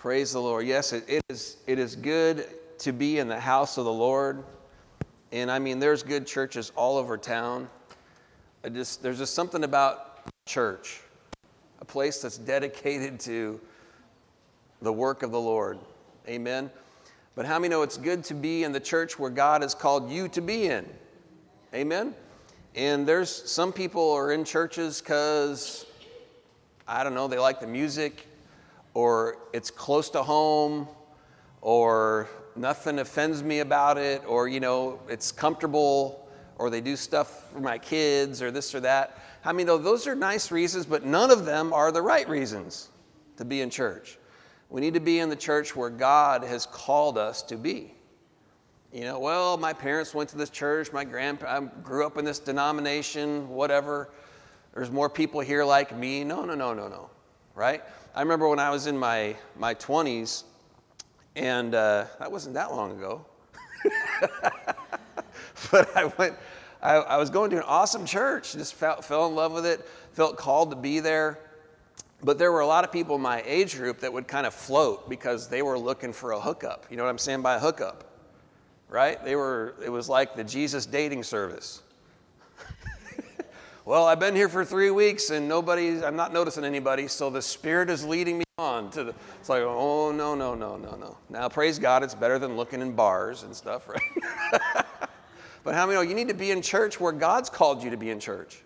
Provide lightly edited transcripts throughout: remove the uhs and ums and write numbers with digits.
Praise the Lord. Yes, it is good to be in the house of the Lord. And I mean, there's good churches all over town. There's just something about church, a place that's dedicated to the work of the Lord. Amen. But how many know it's good to be in the church where God has called you to be in? Amen. And there's some people are in churches because, I don't know, they like the music, or it's close to home, or nothing offends me about it, or, it's comfortable, or they do stuff for my kids, or this or that. I mean, those are nice reasons, but none of them are the right reasons to be in church. We need to be in the church where God has called us to be. Well, my parents went to this church, I grew up in this denomination, whatever. There's more people here like me. No, right? I remember when I was in my 20s, and that wasn't that long ago. But I was going to an awesome church, just fell in love with it, felt called to be there. But there were a lot of people in my age group that would kind of float because they were looking for a hookup. You know what I'm saying by a hookup, right? It was like the Jesus dating service. Well, I've been here for 3 weeks and I'm not noticing anybody, so the Spirit is leading me on to it's like, oh, no. Now, praise God, it's better than looking in bars and stuff, right? But how many know you need to be in church where God's called you to be in church?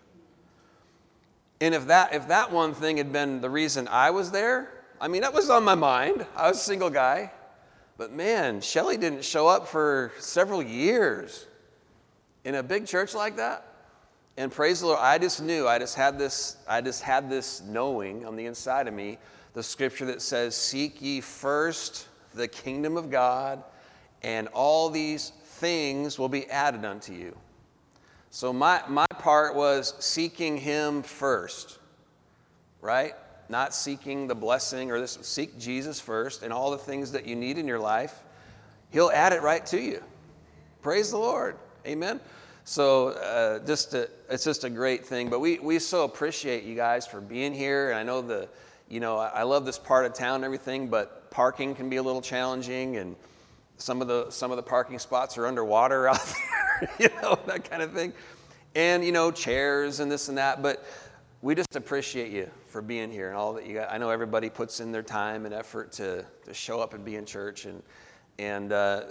And if that one thing had been the reason I was there, I mean, that was on my mind. I was a single guy. But man, Shelly didn't show up for several years in a big church like that. And praise the Lord, I just had this knowing on the inside of me, the scripture that says, seek ye first the kingdom of God, and all these things will be added unto you. So my part was seeking him first, right? Not seeking the blessing or this. Seek Jesus first, and all the things that you need in your life, he'll add it right to you. Praise the Lord. Amen. So it's just a great thing. But we so appreciate you guys for being here. And I know I love this part of town and everything, but parking can be a little challenging, and some of the parking spots are underwater out there, that kind of thing. And, chairs and this and that. But we just appreciate you for being here and all that you got. I know everybody puts in their time and effort to show up and be in church, and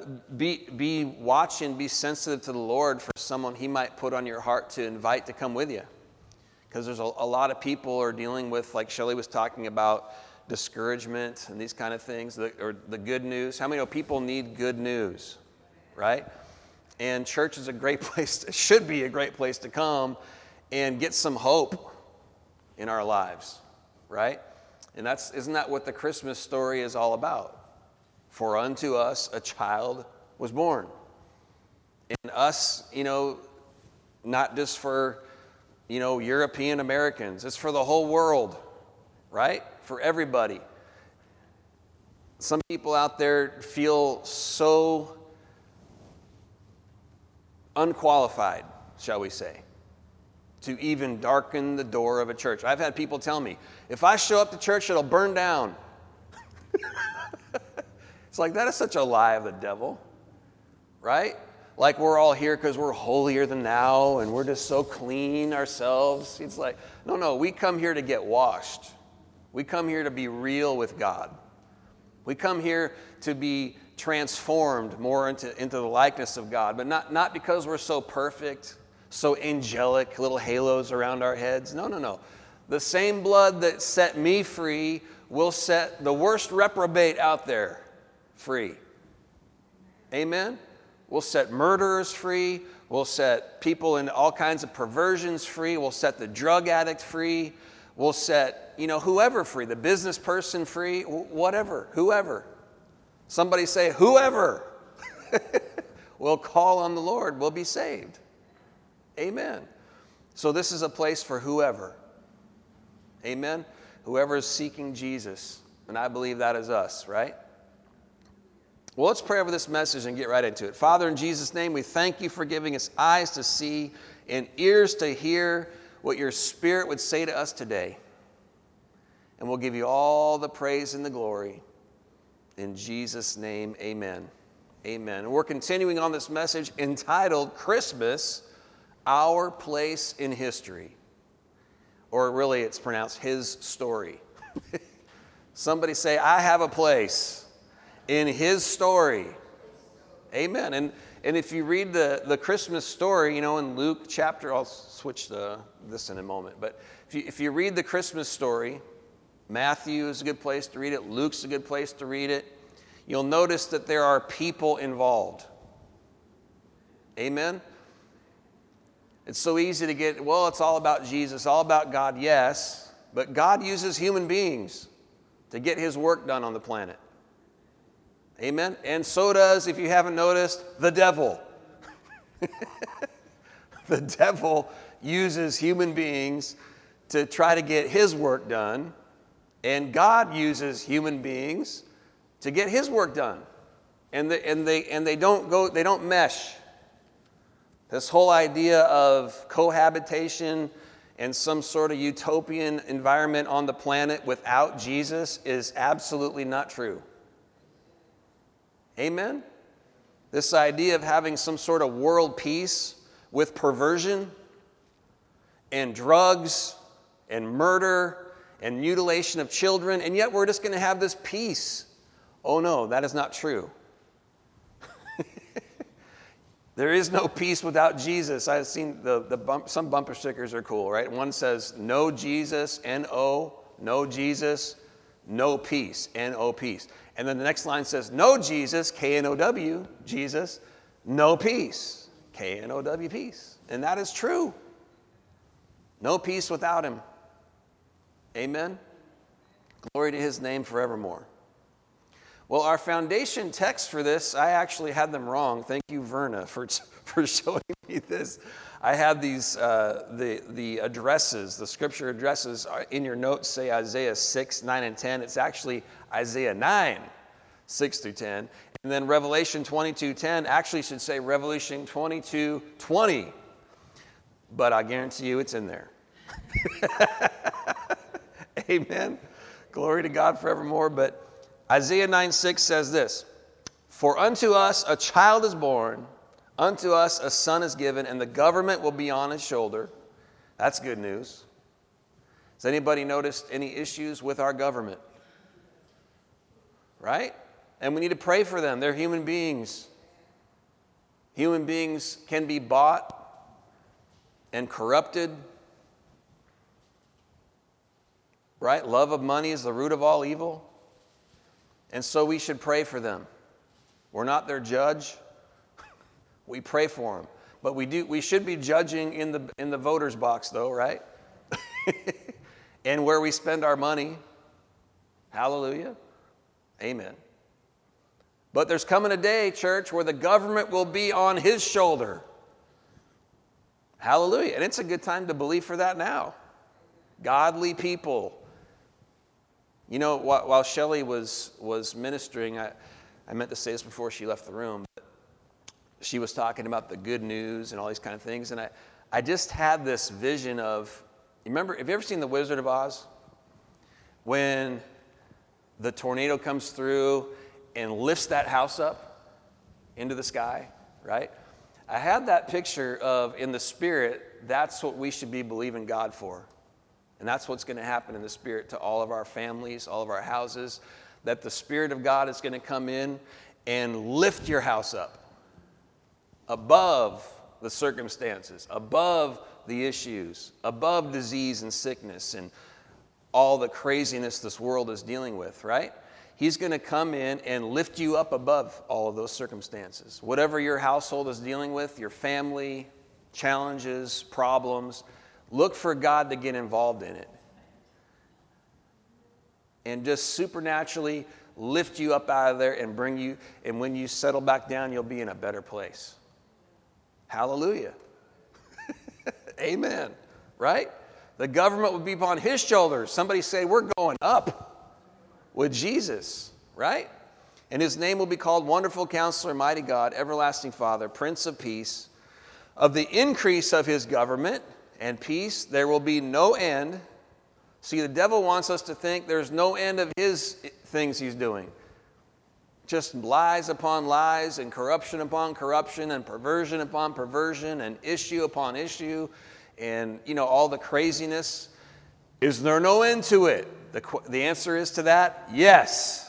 be watching, be sensitive to the Lord for someone he might put on your heart to invite to come with you. Because there's a lot of people are dealing with, like Shelly was talking about, discouragement and these kind of things, or the good news. How many know people need good news, right? And church is a great place, should be a great place to come and get some hope in our lives, right? And isn't that what the Christmas story is all about? For unto us a child was born. And us, not just for, European Americans. It's for the whole world, right? For everybody. Some people out there feel so unqualified, shall we say, to even darken the door of a church. I've had people tell me, if I show up to church, it'll burn down. It's like, that is such a lie of the devil, right? Like we're all here because we're holier than thou and we're just so clean ourselves. It's like, no, we come here to get washed. We come here to be real with God. We come here to be transformed more into the likeness of God, but not because we're so perfect, so angelic, little halos around our heads. No. The same blood that set me free will set the worst reprobate out there free. Amen? We'll set murderers free. We'll set people in all kinds of perversions free. We'll set the drug addict free. We'll set, whoever free, the business person free, whatever, whoever. Somebody say, whoever will call on the Lord will be saved. Amen. So this is a place for whoever. Amen. Whoever is seeking Jesus. And I believe that is us, right? Well, let's pray over this message and get right into it. Father, in Jesus' name, we thank you for giving us eyes to see and ears to hear what your Spirit would say to us today. And we'll give you all the praise and the glory. In Jesus' name, amen. Amen. And we're continuing on this message entitled Christmas, Our Place in History. Or really, it's pronounced His Story. Somebody say, I have a place in His story. Amen. And if you read the Christmas story, in Luke chapter, I'll switch this in a moment, but if you read the Christmas story, Matthew is a good place to read it, Luke's a good place to read it, you'll notice that there are people involved. Amen? It's so easy to get, it's all about Jesus, all about God, yes, but God uses human beings to get His work done on the planet. Amen? And so does, if you haven't noticed, the devil. The devil uses human beings to try to get his work done, and God uses human beings to get His work done. And they don't mesh. This whole idea of cohabitation and some sort of utopian environment on the planet without Jesus is absolutely not true. Amen? This idea of having some sort of world peace with perversion and drugs and murder and mutilation of children, and yet we're just going to have this peace. Oh no, that is not true. There is no peace without Jesus. I've seen some bumper stickers are cool, right? One says, no Jesus, N-O, no Jesus, no peace, N-O peace. And then the next line says, no Jesus, K-N-O-W, Jesus, no peace, K-N-O-W, peace. And that is true. No peace without Him. Amen? Glory to His name forevermore. Well, our foundation text for this, I actually had them wrong. Thank you, Verna, for showing me this. I had these, the addresses, the scripture addresses in your notes say Isaiah 6, 9, and 10. It's actually Isaiah 9, 6 through 10. And then Revelation 22:10 actually should say Revelation 22:20. But I guarantee you it's in there. Amen. Glory to God forevermore. But Isaiah 9:6 says this, for unto us a child is born, unto us a son is given, and the government will be on His shoulder. That's good news. Has anybody noticed any issues with our government? Right? And we need to pray for them. They're human beings. Human beings can be bought and corrupted. Right? Love of money is the root of all evil. And so we should pray for them. We're not their judge. We pray for them. But we should be judging in the voter's box though, right? And where we spend our money. Hallelujah. Amen. But there's coming a day, church, where the government will be on His shoulder. Hallelujah. And it's a good time to believe for that now. Godly people. While Shelley was ministering, I meant to say this before she left the room, but she was talking about the good news and all these kind of things, and I just had this vision of, remember, have you ever seen The Wizard of Oz? When the tornado comes through and lifts that house up into the sky, right? I had that picture of, in the spirit, that's what we should be believing God for. And that's what's going to happen in the Spirit to all of our families, all of our houses, that the Spirit of God is going to come in and lift your house up above the circumstances, above the issues, above disease and sickness and all the craziness this world is dealing with, right? He's going to come in and lift you up above all of those circumstances. Whatever your household is dealing with, your family, challenges, problems, look for God to get involved in it. And just supernaturally lift you up out of there and bring you, and when you settle back down, you'll be in a better place. Hallelujah. Amen. Right? The government will be upon His shoulders. Somebody say, we're going up with Jesus, right? And His name will be called Wonderful Counselor, Mighty God, Everlasting Father, Prince of Peace. Of the increase of His government and peace, there will be no end. See, the devil wants us to think there's no end of his things he's doing. Just lies upon lies and corruption upon corruption and perversion upon perversion and issue upon issue and, all the craziness. Is there no end to it? The answer is to that, yes.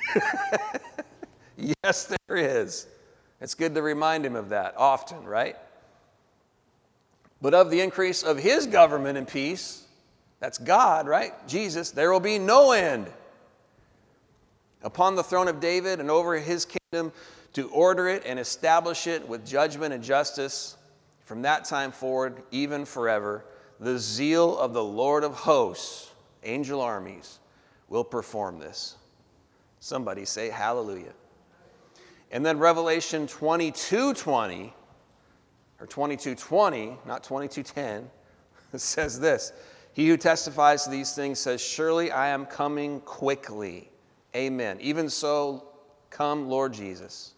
Yes, there is. It's good to remind him of that often, right? But of the increase of his government and peace, that's God, right? Jesus, there will be no end. Upon the throne of David and over his kingdom, to order it and establish it with judgment and justice from that time forward, even forever. The zeal of the Lord of hosts, angel armies, will perform this. Somebody say hallelujah. And then Revelation 22:20, or 22:20, not 22:10, says this. He who testifies to these things says, surely I am coming quickly. Amen. Even so, come, Lord Jesus.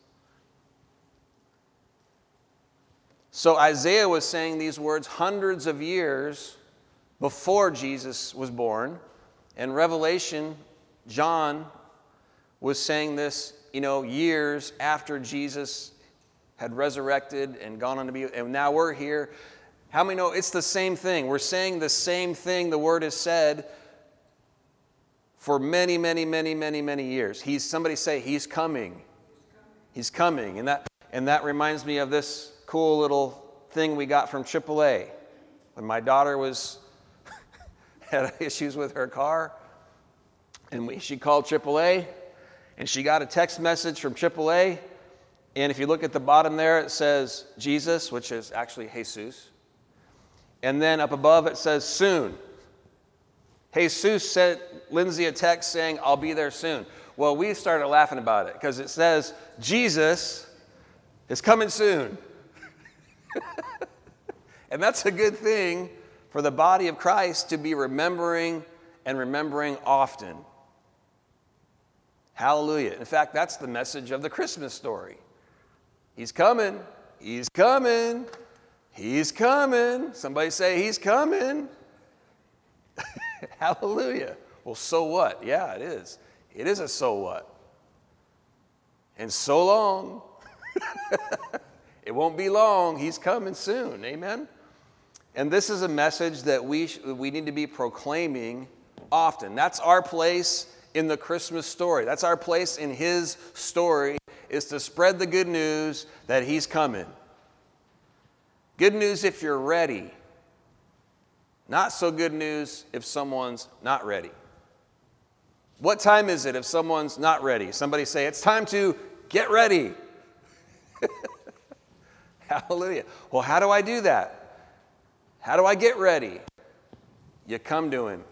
So Isaiah was saying these words hundreds of years before Jesus was born. And Revelation, John was saying this, years after Jesus had resurrected and gone on to be, and now we're here. How many know it's the same thing? We're saying the same thing the word has said for many, many, many, many, many years. Somebody say, he's coming. He's coming. And that reminds me of this cool little thing we got from AAA. When my daughter had issues with her car, and she called AAA, and she got a text message from AAA, and if you look at the bottom there, it says Jesus, which is actually Jesus. And then up above it says soon. Jesus sent Lindsay a text saying, I'll be there soon. Well, we started laughing about it because it says Jesus is coming soon. And that's a good thing for the body of Christ to be remembering and remembering often. Hallelujah. In fact, that's the message of the Christmas story. He's coming. He's coming. He's coming. Somebody say, he's coming. Hallelujah. Well, so what? Yeah, it is. It is a so what. And so long. It won't be long. He's coming soon. Amen? And this is a message that we need to be proclaiming often. That's our place in the Christmas story. That's our place in his story, is to spread the good news that he's coming. Good news if you're ready. Not so good news if someone's not ready. What time is it if someone's not ready? Somebody say, it's time to get ready. Hallelujah. Well, how do I do that? How do I get ready? You come to him.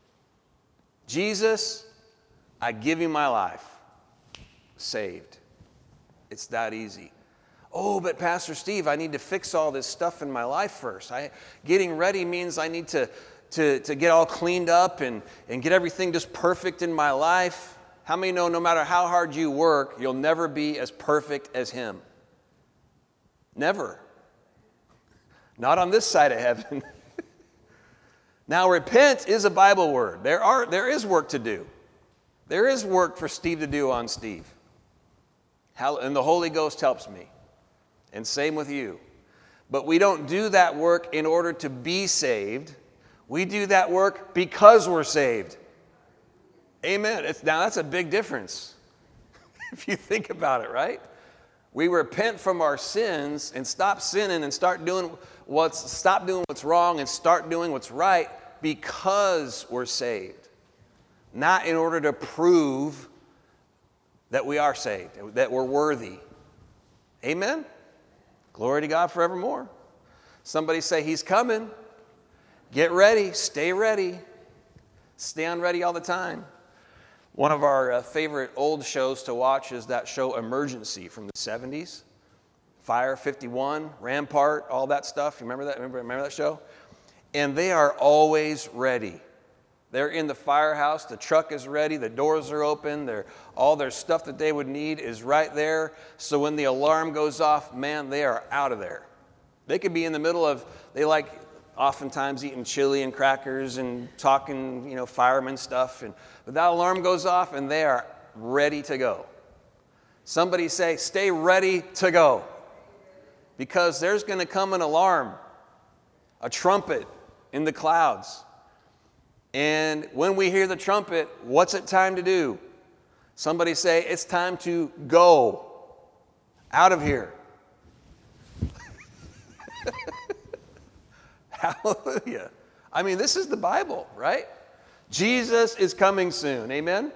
Jesus, I give you my life. Saved. It's that easy. Oh, but Pastor Steve, I need to fix all this stuff in my life first. Getting ready means I need to get all cleaned up and get everything just perfect in my life. How many know no matter how hard you work, you'll never be as perfect as him? Never. Not on this side of heaven. Now, repent is a Bible word. There is work to do. There is work for Steve to do on Steve. And the Holy Ghost helps me. And same with you. But we don't do that work in order to be saved. We do that work because we're saved. Amen. Now, that's a big difference. If you think about it, right? We repent from our sins and stop sinning and stop doing what's wrong and start doing what's right because we're saved. Not in order to prove that we are saved, that we're worthy. Amen? Glory to God forevermore. Somebody say, he's coming. Get ready. Stay ready. Stay on ready all the time. One of our favorite old shows to watch is that show Emergency from the 70s. Fire 51, Rampart, all that stuff. You remember that? Remember that show? And they are always ready. They're in the firehouse. The truck is ready. The doors are open. All their stuff that they would need is right there. So when the alarm goes off, man, they are out of there. They could be in the middle of, they like oftentimes eating chili and crackers and talking, fireman stuff. But that alarm goes off and they are ready to go. Somebody say, stay ready to go. Because there's going to come an alarm, a trumpet in the clouds. And when we hear the trumpet, what's it time to do? Somebody say, it's time to go out of here. Hallelujah. I mean, this is the Bible, right? Jesus is coming soon. Amen?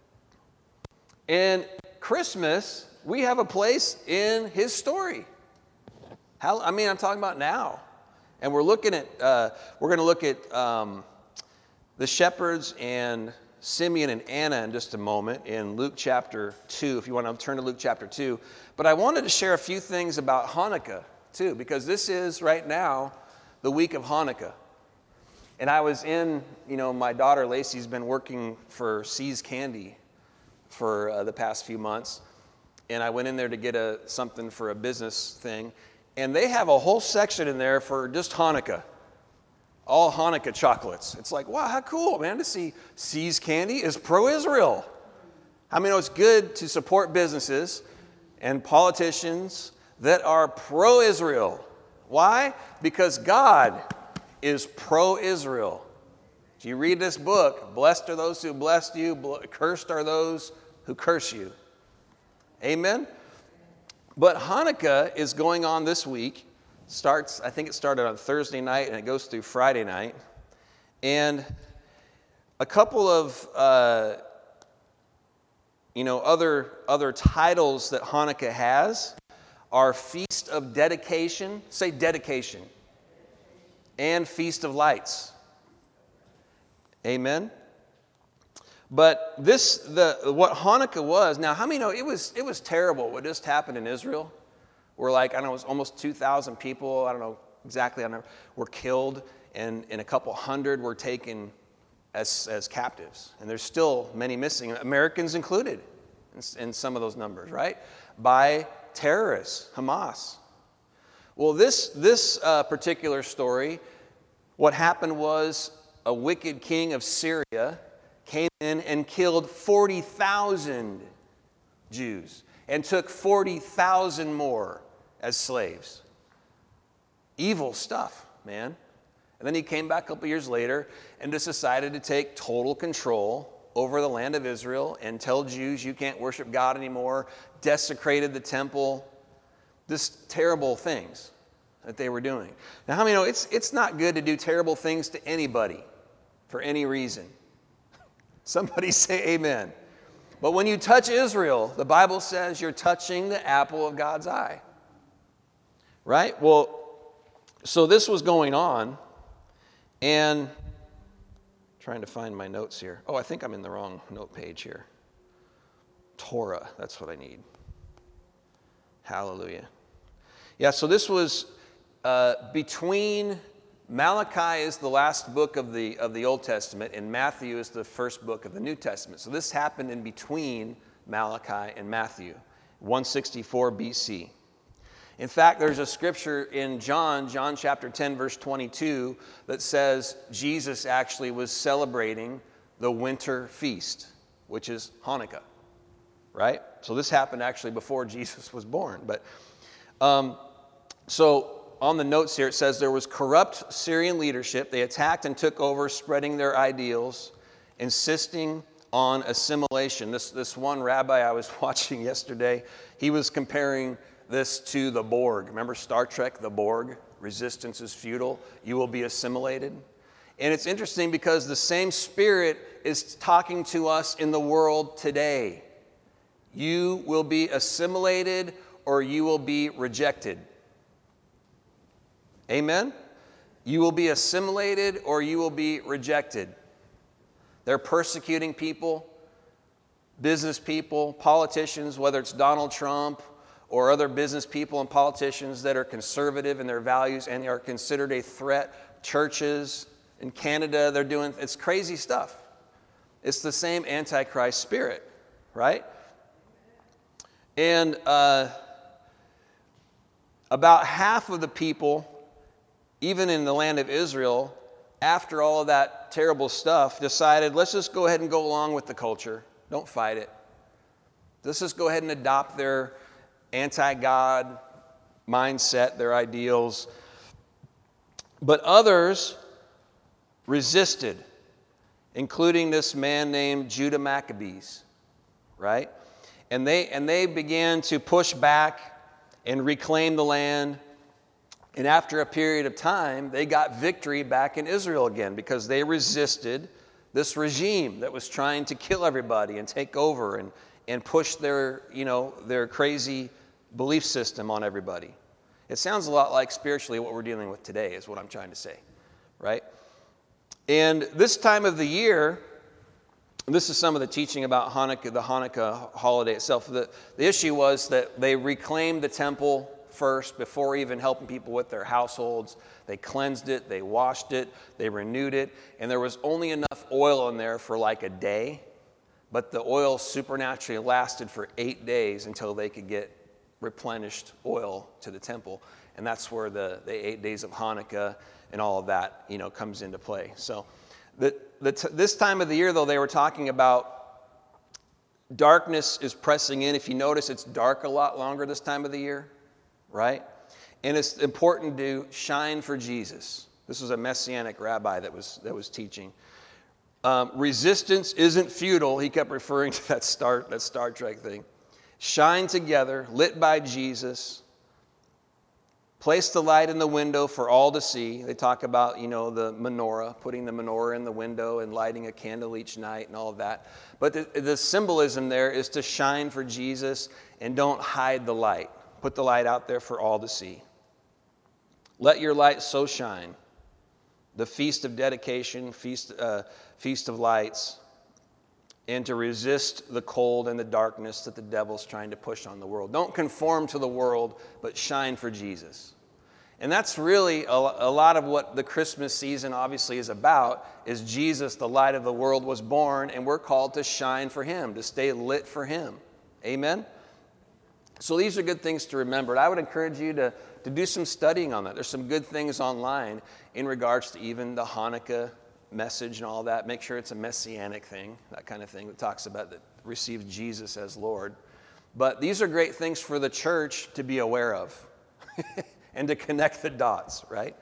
And Christmas, we have a place in his story. I'm talking about now. And we're going to look at the shepherds and Simeon and Anna in just a moment in Luke chapter 2, if you want to turn to Luke chapter 2. But I wanted to share a few things about Hanukkah, too, because this is right now the week of Hanukkah. And I was my daughter Lacey's been working for See's Candy for the past few months. And I went in there to get something for a business thing. And they have a whole section in there for just Hanukkah. All Hanukkah chocolates. It's like, wow, how cool, man, to see See's Candy is pro-Israel. I mean, it's good to support businesses and politicians that are pro-Israel. Why? Because God is pro-Israel. If you read this book, blessed are those who bless you, cursed are those who curse you. Amen? But Hanukkah is going on this week. I think it started on Thursday night and it goes through Friday night. And a couple of other titles that Hanukkah has are Feast of Dedication, say dedication, and Feast of Lights. Amen. But what Hanukkah was, now how many know it was terrible what just happened in Israel? Where it was almost 2,000 people, were killed, and a couple hundred were taken as captives. And there's still many missing, Americans included in some of those numbers, right? By terrorists, Hamas. Well, this particular story, what happened was a wicked king of Syria came in and killed 40,000 Jews and took 40,000 more as slaves. Evil stuff, man. And then he came back a couple years later and just decided to take total control over the land of Israel and tell Jews you can't worship God anymore, desecrated the temple, just terrible things that they were doing. Now, how many know it's not good to do terrible things to anybody for any reason? Somebody say amen. But when you touch Israel, the Bible says you're touching the apple of God's eye. Right? Well, so this was going on, and trying to find my notes here. Oh, I think I'm in the wrong note page here. Torah, that's what I need. Hallelujah. Yeah, so this was between Malachi is the last book of the Old Testament, and Matthew is the first book of the New Testament. So this happened in between Malachi and Matthew, 164 BC. In fact, there's a scripture in John chapter 10, verse 22, that says Jesus actually was celebrating the winter feast, which is Hanukkah, right? So this happened actually before Jesus was born. But so on the notes here, it says there was corrupt Syrian leadership. They attacked and took over, spreading their ideals, insisting on assimilation. This one rabbi I was watching yesterday, he was comparing this to the Borg. Remember Star Trek, the Borg? Resistance is futile. You will be assimilated. And it's interesting because the same Spirit is talking to us in the world today. You will be assimilated or you will be rejected. Amen? You will be assimilated or you will be rejected. They're persecuting people, business people, politicians, whether it's Donald Trump or other business people and politicians that are conservative in their values and are considered a threat. Churches in Canada, it's crazy stuff. It's the same Antichrist spirit, right? And about half of the people, even in the land of Israel, after all of that terrible stuff, decided, let's just go ahead and go along with the culture. Don't fight it. Let's just go ahead and adopt their anti-God mindset, their ideals. But others resisted, including this man named Judah Maccabees, right? And they began to push back and reclaim the land. And after a period of time, they got victory back in Israel again because they resisted this regime that was trying to kill everybody and take over and push their crazy belief system on everybody. It sounds a lot like spiritually what we're dealing with today is what I'm trying to say, right? And this time of the year, this is some of the teaching about Hanukkah, the Hanukkah holiday itself. The issue was that they reclaimed the temple first before even helping people with their households. They cleansed it, they washed it, they renewed it, and there was only enough oil in there for like a day, but the oil supernaturally lasted for 8 days until they could get replenished oil to the temple. And that's where the 8 days of Hanukkah and all of that, comes into play. So this time of the year, though, they were talking about darkness is pressing in. If you notice, it's dark a lot longer this time of the year, right? And it's important to shine for Jesus. This was a Messianic rabbi that was teaching. Resistance isn't futile. He kept referring to that Star Trek thing. Shine together, lit by Jesus. Place the light in the window for all to see. They talk about, the menorah, putting the menorah in the window and lighting a candle each night and all of that. But the symbolism there is to shine for Jesus and don't hide the light. Put the light out there for all to see. Let your light so shine. The feast of dedication, feast of lights, and to resist the cold and the darkness that the devil's trying to push on the world. Don't conform to the world, but shine for Jesus. And that's really a lot of what the Christmas season obviously is about, is Jesus, the light of the world, was born, and we're called to shine for him, to stay lit for him. Amen? So these are good things to remember. And I would encourage you to do some studying on that. There's some good things online in regards to even the Hanukkah message and all that. Make sure it's a messianic thing, that kind of thing that talks about that receives Jesus as Lord. But these are great things for the church to be aware of and to connect the dots, right?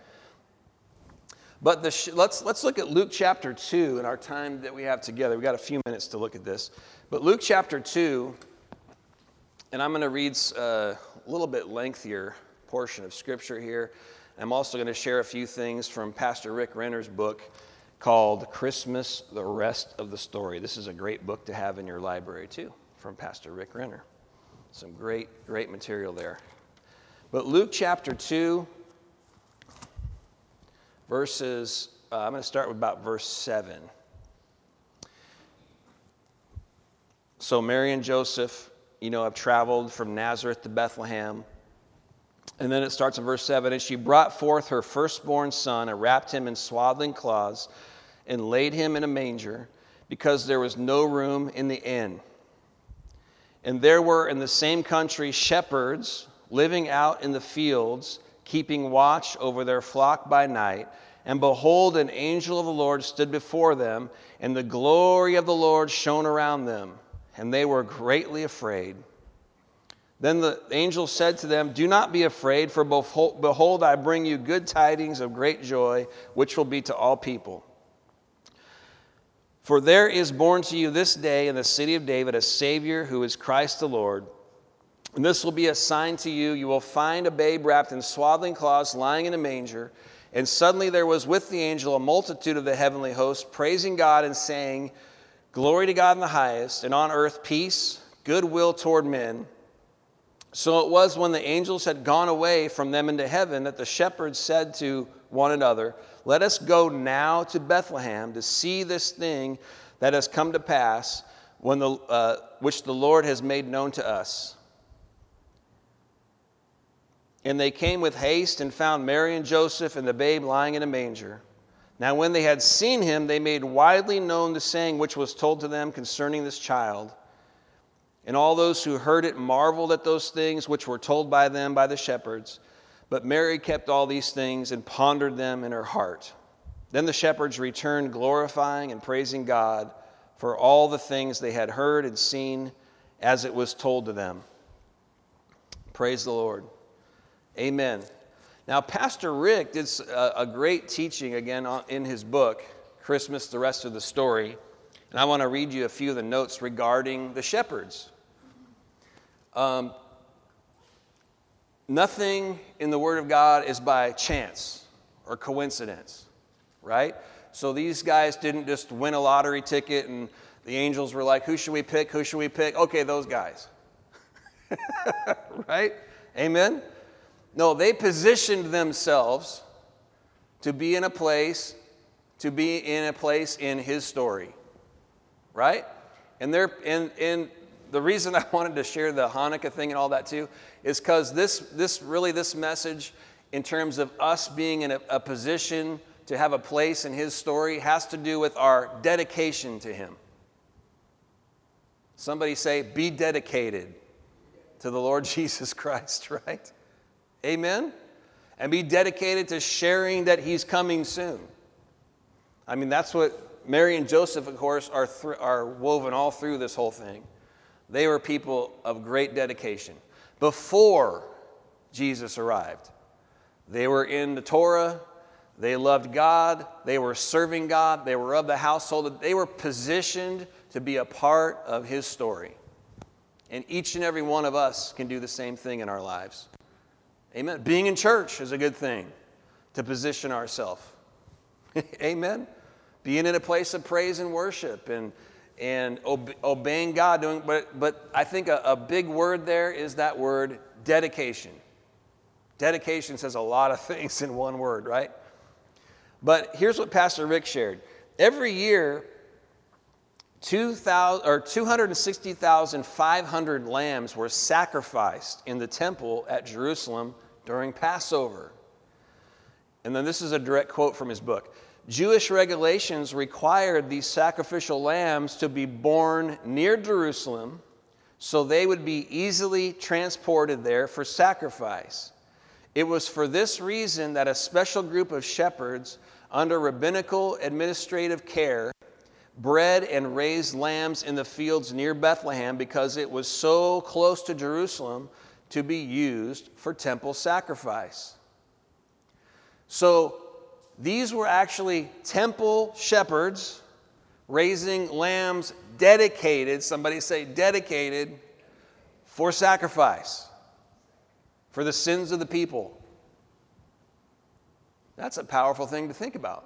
But let's look at Luke chapter 2 in our time that we have together. We've got a few minutes to look at this. But Luke chapter 2, and I'm going to read a little bit lengthier portion of Scripture here. I'm also going to share a few things from Pastor Rick Renner's book called Christmas, the Rest of the Story. This is a great book to have in your library too, from Pastor Rick Renner. Some great material there. But Luke chapter 2, verses, I'm going to start with about verse 7. So Mary and Joseph, have traveled from Nazareth to Bethlehem. And then it starts in verse 7. And she brought forth her firstborn son and wrapped him in swaddling cloths and laid him in a manger because there was no room in the inn. And there were in the same country shepherds living out in the fields, keeping watch over their flock by night. And behold, an angel of the Lord stood before them, and the glory of the Lord shone around them, and they were greatly afraid. Then the angel said to them, "Do not be afraid, for behold, I bring you good tidings of great joy, which will be to all people. For there is born to you this day in the city of David a Savior who is Christ the Lord. And this will be a sign to you. You will find a babe wrapped in swaddling cloths lying in a manger." And suddenly there was with the angel a multitude of the heavenly host, praising God and saying, "Glory to God in the highest, and on earth peace, goodwill toward men." So it was when the angels had gone away from them into heaven that the shepherds said to one another, "Let us go now to Bethlehem to see this thing that has come to pass, which the Lord has made known to us." And they came with haste and found Mary and Joseph and the babe lying in a manger. Now when they had seen him, they made widely known the saying which was told to them concerning this child. And all those who heard it marveled at those things which were told by them by the shepherds. But Mary kept all these things and pondered them in her heart. Then the shepherds returned, glorifying and praising God for all the things they had heard and seen, as it was told to them. Praise the Lord. Amen. Now, Pastor Rick did a great teaching again in his book, Christmas, the Rest of the Story. And I want to read you a few of the notes regarding the shepherds. Nothing in the Word of God is by chance or coincidence, right? So these guys didn't just win a lottery ticket and the angels were like, who should we pick? Who should we pick? Okay, those guys. Right? Amen? No, they positioned themselves to be in a place in His story. Right? And the reason I wanted to share the Hanukkah thing and all that too is because this message in terms of us being in a position to have a place in His story has to do with our dedication to Him. Somebody say, be dedicated to the Lord Jesus Christ, right? Amen? And be dedicated to sharing that He's coming soon. I mean, that's what Mary and Joseph, of course, are woven all through this whole thing. They were people of great dedication. Before Jesus arrived, they were in the Torah, they loved God, they were serving God, they were of the household, they were positioned to be a part of His story. And each and every one of us can do the same thing in our lives. Amen. Being in church is a good thing to position ourselves. Amen. Being in a place of praise and worship and obeying God. But I think a big word there is that word dedication. Dedication says a lot of things in one word, right? But here's what Pastor Rick shared. Every year, 260,500 lambs were sacrificed in the temple at Jerusalem during Passover. And then this is a direct quote from his book. Jewish regulations required these sacrificial lambs to be born near Jerusalem so they would be easily transported there for sacrifice. It was for this reason that a special group of shepherds under rabbinical administrative care bred and raised lambs in the fields near Bethlehem because it was so close to Jerusalem to be used for temple sacrifice. So these were actually temple shepherds raising lambs dedicated, somebody say dedicated, for sacrifice, for the sins of the people. That's a powerful thing to think about.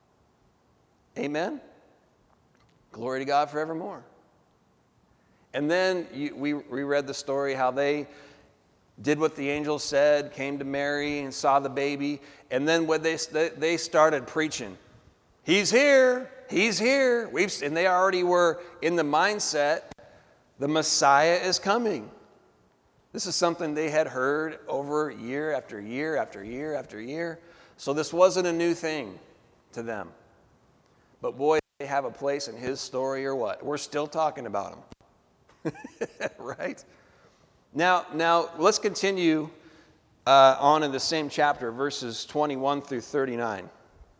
Amen? Glory to God forevermore. And then we read the story how they did what the angel said, came to Mary and saw the baby, and then when they started preaching, He's here, He's here. And they already were in the mindset, the Messiah is coming. This is something they had heard over year after year after year after year. So this wasn't a new thing to them. But boy, they have a place in His story or what? We're still talking about Him. Right? Now let's continue on in the same chapter, verses 21 through 39.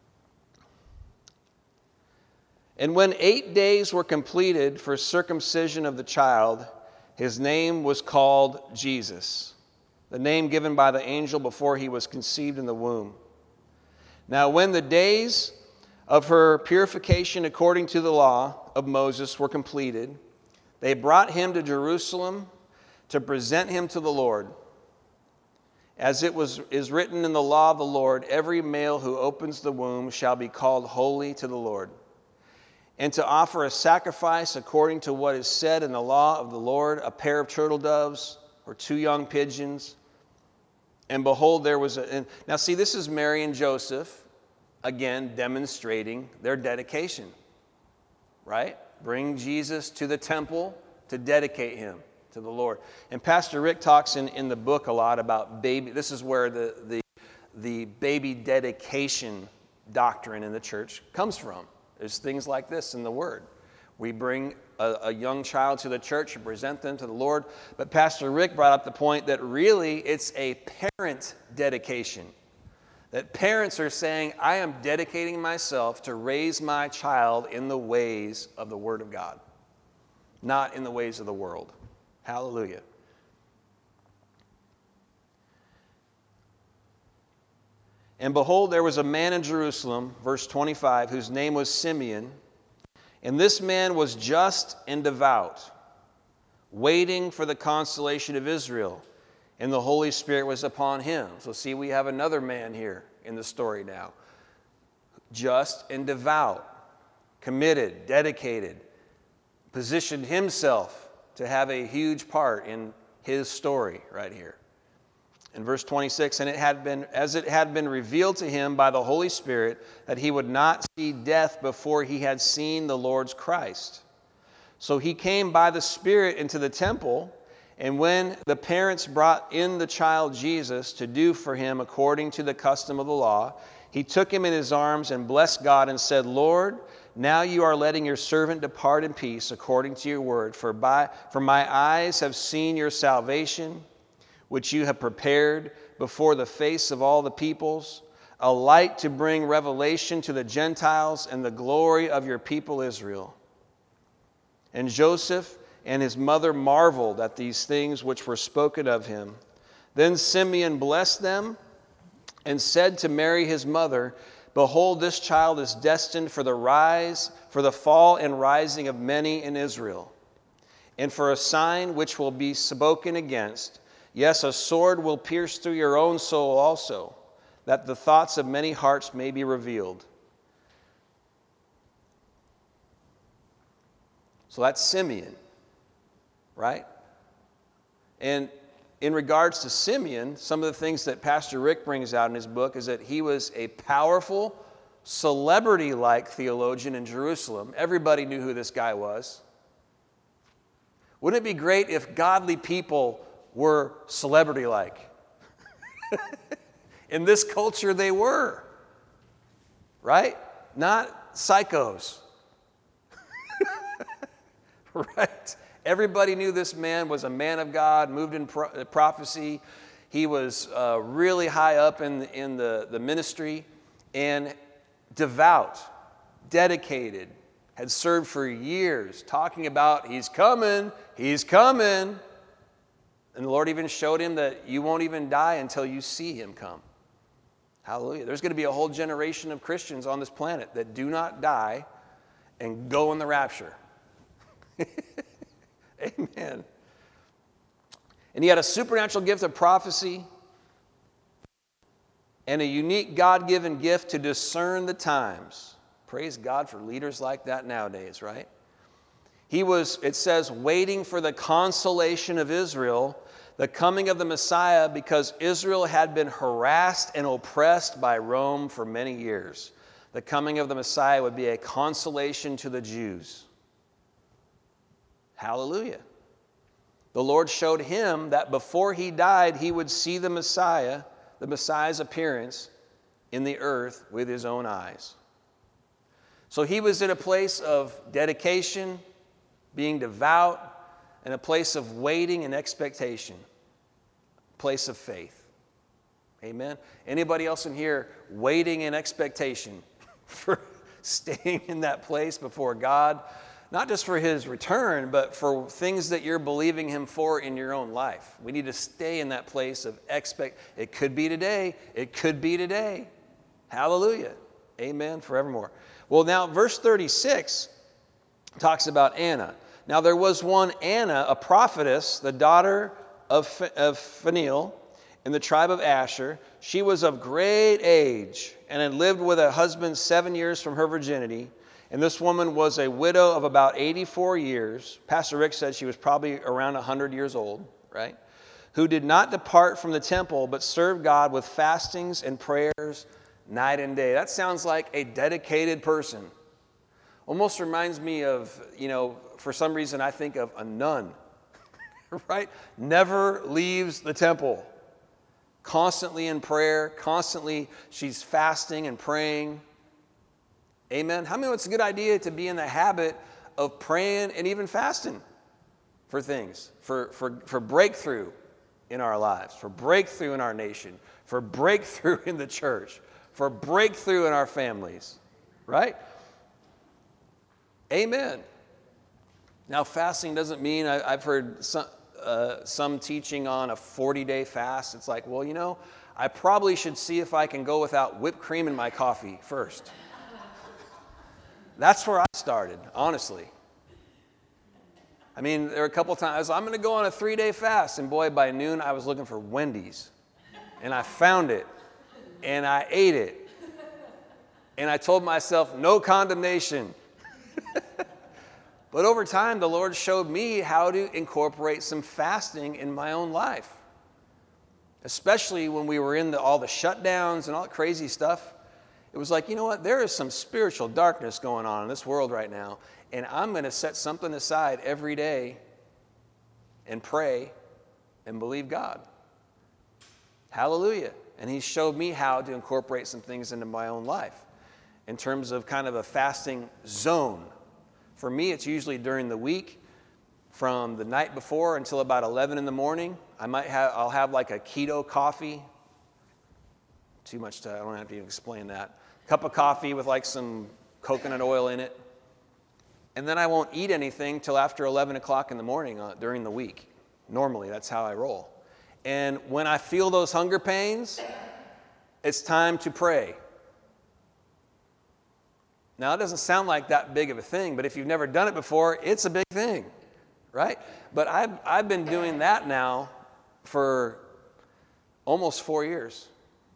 And when 8 days were completed for circumcision of the child, his name was called Jesus, the name given by the angel before he was conceived in the womb. Now when the days of her purification according to the law of Moses were completed, they brought him to Jerusalem to present him to the Lord. As is written in the law of the Lord, every male who opens the womb shall be called holy to the Lord. And to offer a sacrifice according to what is said in the law of the Lord, a pair of turtle doves or 2 young pigeons. And behold, there was now see, this is Mary and Joseph, again, demonstrating their dedication, right? Bring Jesus to the temple to dedicate Him to the Lord. And Pastor Rick talks in the book a lot about baby. This is where the baby dedication doctrine in the church comes from. There's things like this in the Word. We bring a young child to the church and present them to the Lord. But Pastor Rick brought up the point that really it's a parent dedication. That parents are saying, I am dedicating myself to raise my child in the ways of the Word of God, not in the ways of the world. Hallelujah. And behold, there was a man in Jerusalem, verse 25, whose name was Simeon. And this man was just and devout, waiting for the consolation of Israel. And the Holy Spirit was upon him. So see, we have another man here in the story now. Just and devout, committed, dedicated, positioned himself to have a huge part in his story right here. In verse 26, and as it had been revealed to him by the Holy Spirit that he would not see death before he had seen the Lord's Christ. So he came by the Spirit into the temple, and when the parents brought in the child Jesus to do for him according to the custom of the law, he took him in his arms and blessed God and said, Lord, now you are letting your servant depart in peace according to your word, for my eyes have seen your salvation, which you have prepared before the face of all the peoples, a light to bring revelation to the Gentiles and the glory of your people Israel. And Joseph and his mother marveled at these things which were spoken of him. Then Simeon blessed them and said to Mary his mother, Behold, this child is destined for the fall and rising of many in Israel, and for a sign which will be spoken against. Yes, a sword will pierce through your own soul also, that the thoughts of many hearts may be revealed. So that's Simeon, right? And in regards to Simeon, some of the things that Pastor Rick brings out in his book is that he was a powerful, celebrity-like theologian in Jerusalem. Everybody knew who this guy was. Wouldn't it be great if godly people were celebrity-like? In this culture, they were, right? Not psychos. Right? Everybody knew this man was a man of God, moved in prophecy. He was really high up in the ministry, and devout, dedicated, had served for years, talking about, he's coming. And the Lord even showed him that you won't even die until you see him come. Hallelujah. There's going to be a whole generation of Christians on this planet that do not die and go in the rapture. Amen. And he had a supernatural gift of prophecy and a unique God-given gift to discern the times. Praise God for leaders like that nowadays, right? He was, it says, waiting for the consolation of Israel, the coming of the Messiah, because Israel had been harassed and oppressed by Rome for many years. The coming of the Messiah would be a consolation to the Jews. Hallelujah. The Lord showed him that before he died, he would see the Messiah's appearance in the earth with his own eyes. So he was in a place of dedication, being devout, and a place of waiting and expectation, a place of faith. Amen. Anybody else in here waiting in expectation for staying in that place before God? Not just for his return, but for things that you're believing him for in your own life. We need to stay in that place of It could be today. It could be today. Hallelujah. Amen. Forevermore. Well, now verse 36 talks about Anna. Now there was one Anna, a prophetess, the daughter of Phanuel in the tribe of Asher. She was of great age and had lived with a husband 7 years from her virginity. And this woman was a widow of about 84 years. Pastor Rick said she was probably around 100 years old, right? Who did not depart from the temple, but served God with fastings and prayers night and day. That sounds like a dedicated person. Almost reminds me of, for some reason I think of a nun, right? Never leaves the temple. Constantly in prayer, constantly she's fasting and praying. Amen. How many know it's a good idea to be in the habit of praying and even fasting for things, for breakthrough in our lives, for breakthrough in our nation, for breakthrough in the church, for breakthrough in our families, right? Amen. Now, fasting doesn't mean, I've heard some teaching on a 40-day fast. It's like, well, you know, I probably should see if I can go without whipped cream in my coffee first. That's where I started, honestly. I mean, there were a couple times, I'm going to go on a 3-day fast. And boy, by noon, I was looking for Wendy's. And I found it. And I ate it. And I told myself, no condemnation. But over time, the Lord showed me how to incorporate some fasting in my own life. Especially when we were in all the shutdowns and all that crazy stuff. It was like, you know what? There is some spiritual darkness going on in this world right now. And I'm going to set something aside every day and pray and believe God. Hallelujah. And he showed me how to incorporate some things into my own life in terms of kind of a fasting zone. For me, it's usually during the week from the night before until about 11 in the morning. I'll have like a keto coffee. I don't have to even explain that. Cup of coffee with like some coconut oil in it. And then I won't eat anything till after 11 o'clock in the morning during the week. Normally, that's how I roll. And when I feel those hunger pains, it's time to pray. Now, it doesn't sound like that big of a thing, but if you've never done it before, it's a big thing, right? But I've been doing that now for almost 4 years,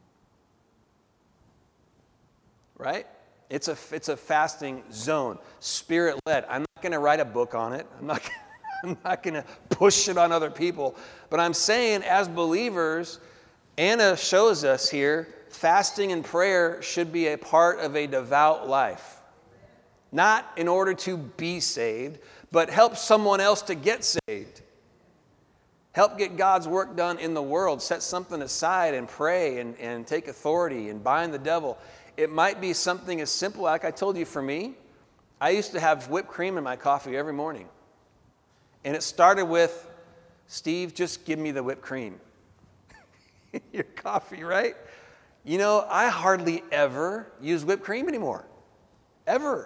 right? It's a fasting zone, Spirit-led. I'm not going to write a book on it. I'm not going to push it on other people. But I'm saying, as believers, Anna shows us here, fasting and prayer should be a part of a devout life. Not in order to be saved, but help someone else to get saved. Help get God's work done in the world. Set something aside and pray and take authority and bind the devil. It might be something as simple, like I told you for me, I used to have whipped cream in my coffee every morning. And it started with, Steve, just give me the whipped cream. Your coffee, right? You know, I hardly ever use whipped cream anymore. Ever.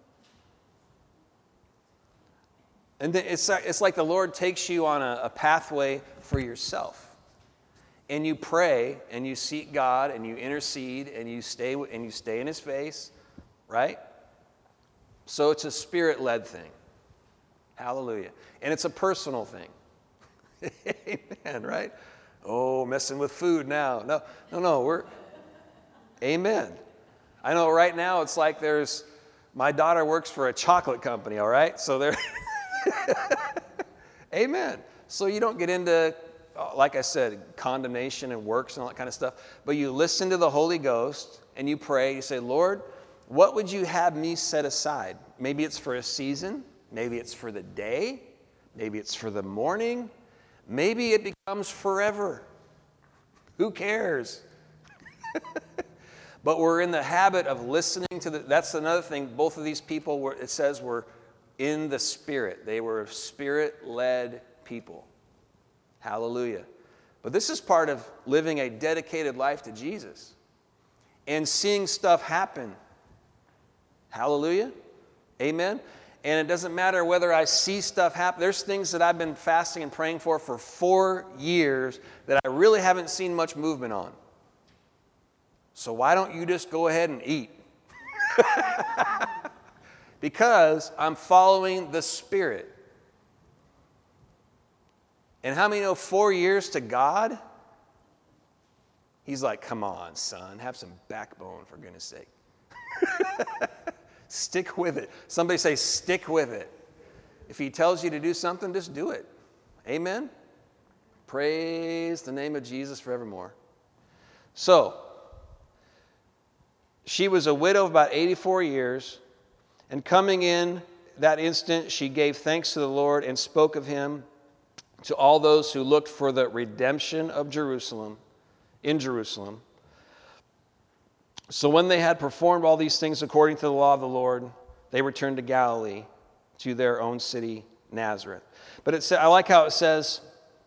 And then it's like the Lord takes you on a pathway for yourself. And you pray, and you seek God, and you intercede, and you stay in His face, right? So it's a Spirit-led thing. Hallelujah. And it's a personal thing. Amen, right? Oh, messing with food now. No, amen. I know right now it's like my daughter works for a chocolate company, all right? So amen. So you don't get into, like I said, condemnation and works and all that kind of stuff. But you listen to the Holy Ghost and you pray. You say, Lord, what would you have me set aside? Maybe it's for a season. Maybe it's for the day. Maybe it's for the morning. Maybe it becomes forever. Who cares? But we're in the habit of listening to that's another thing. Both of these people, it says, were in the Spirit. They were Spirit-led people. Hallelujah. But this is part of living a dedicated life to Jesus and seeing stuff happen. Hallelujah. Amen. And it doesn't matter whether I see stuff happen. There's things that I've been fasting and praying for 4 years that I really haven't seen much movement on. So why don't you just go ahead and eat? Because I'm following the Spirit. And how many know 4 years to God? He's like, come on, son, have some backbone, for goodness sake. Stick with it. Somebody say, stick with it. If He tells you to do something, just do it. Amen? Praise the name of Jesus forevermore. So, she was a widow of about 84 years, and coming in that instant, she gave thanks to the Lord and spoke of Him to all those who looked for the redemption of Jerusalem, in Jerusalem. So when they had performed all these things according to the law of the Lord, they returned to Galilee, to their own city, Nazareth. But I like how it says,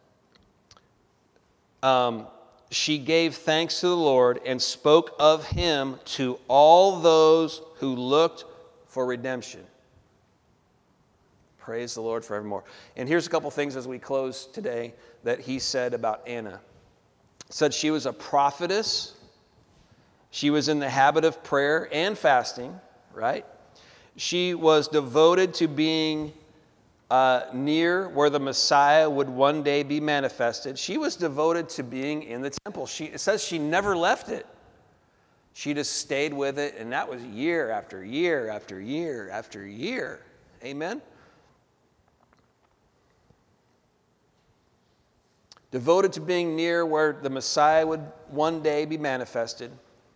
she gave thanks to the Lord and spoke of Him to all those who looked for redemption. Praise the Lord forevermore. And here's a couple things as we close today that he said about Anna. He said she was a prophetess. She was in the habit of prayer and fasting, right? She was devoted to being near where the Messiah would one day be manifested. She was devoted to being in the temple. It says she never left it. She just stayed with it, and that was year after year after year after year. Amen? Devoted to being near where the Messiah would one day be manifested.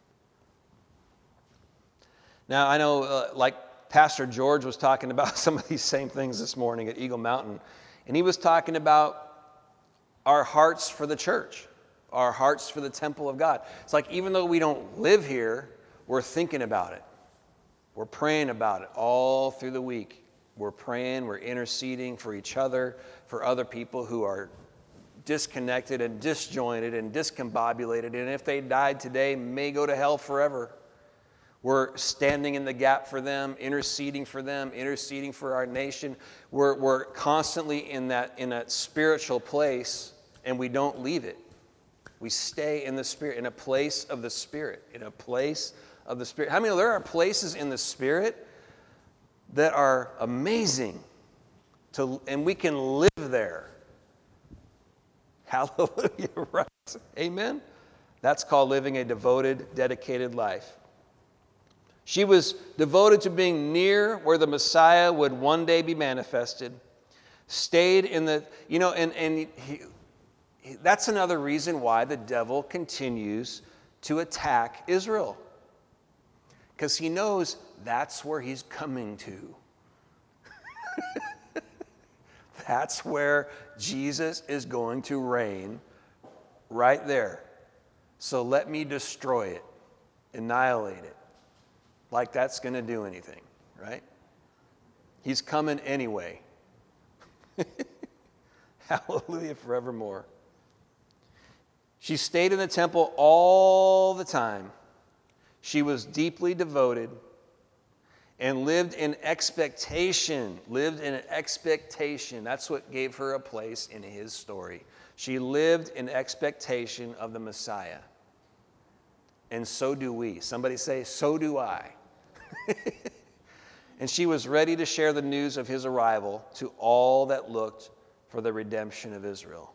Now, I know, like Pastor George was talking about some of these same things this morning at Eagle Mountain, and he was talking about our hearts for the church, our hearts for the temple of God. It's like even though we don't live here, we're thinking about it. We're praying about it all through the week. We're praying, we're interceding for each other, for other people who are disconnected and disjointed and discombobulated, and if they died today, may go to hell forever. We're standing in the gap for them, interceding for our nation. We're constantly in that spiritual place, and we don't leave it. We stay in the Spirit, in a place of the Spirit, in a place of the Spirit. How many know there are places in the Spirit that are amazing, and we can live there? Hallelujah, right? Amen? That's called living a devoted, dedicated life. She was devoted to being near where the Messiah would one day be manifested. Stayed in the, that's another reason why the devil continues to attack Israel. Because he knows that's where he's coming to. That's where Jesus is going to reign, right there. So let me destroy it, annihilate it. Like that's going to do anything, right? He's coming anyway. Hallelujah forevermore. She stayed in the temple all the time. She was deeply devoted and lived in expectation. That's what gave her a place in his story. She lived in expectation of the Messiah. And so do we. Somebody say, so do I. And she was ready to share the news of his arrival to all that looked for the redemption of Israel.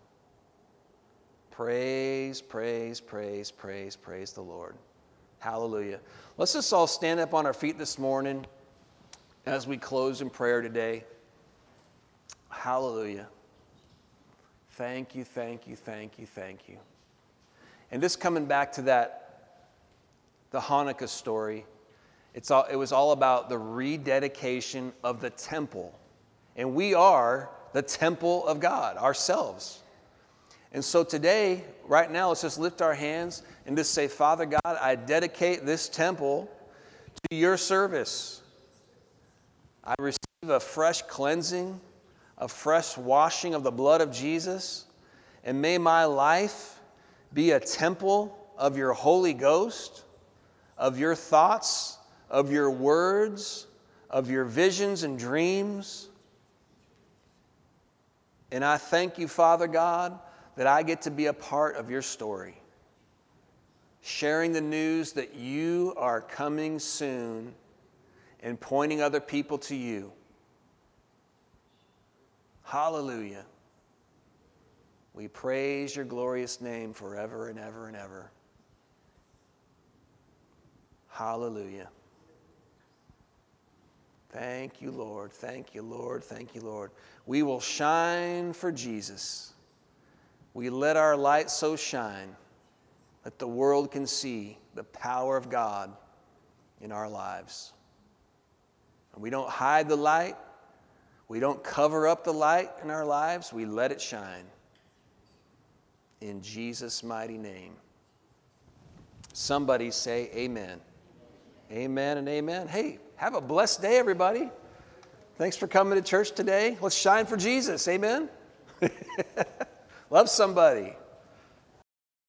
Praise, praise, praise, praise, praise the Lord. Hallelujah. Let's just all stand up on our feet this morning as we close in prayer today. Hallelujah. Thank you, thank you, thank you, thank you. And just coming back to the Hanukkah story, it was all about the rededication of the temple. And we are the temple of God ourselves. And so today, right now, let's just lift our hands and just say, Father God, I dedicate this temple to your service. I receive a fresh cleansing, a fresh washing of the blood of Jesus. And may my life be a temple of your Holy Ghost, of your thoughts, of your words, of your visions and dreams. And I thank you, Father God, that I get to be a part of your story, sharing the news that you are coming soon and pointing other people to you. Hallelujah. We praise your glorious name forever and ever and ever. Hallelujah. Thank you, Lord. Thank you, Lord. Thank you, Lord. We will shine for Jesus. We let our light so shine that the world can see the power of God in our lives. And we don't hide the light. We don't cover up the light in our lives. We let it shine. In Jesus' mighty name. Somebody say amen. Amen and amen. Hey, have a blessed day, everybody. Thanks for coming to church today. Let's shine for Jesus. Amen. Love somebody.